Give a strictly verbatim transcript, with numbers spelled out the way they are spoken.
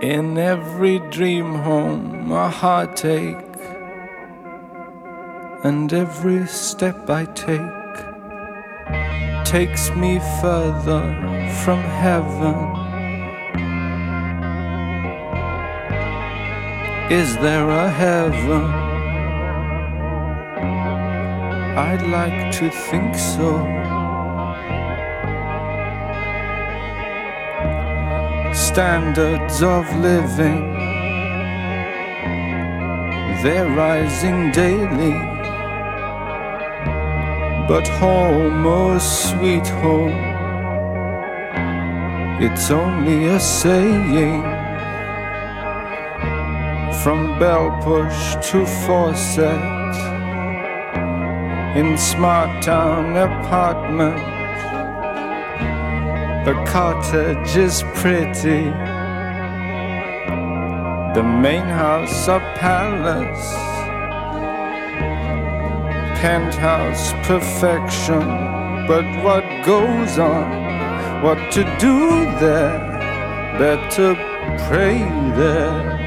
In every dream home a heartache, and every step I take takes me further from heaven. Is there a heaven? I'd like to think so. Standards of living, they're rising daily, but home, oh sweet home, it's only a saying. From bell push to faucet, in smart town apartment, the cottage is pretty, the main house a palace, penthouse perfection. But what goes on, what to do there, better pray there.